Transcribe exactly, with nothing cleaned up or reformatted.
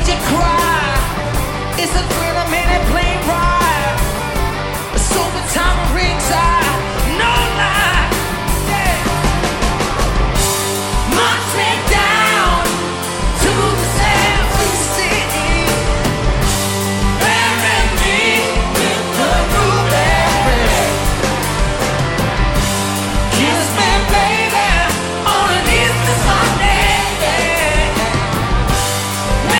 you cry. It's a thrill, a minute plane ride. The summertime ringside.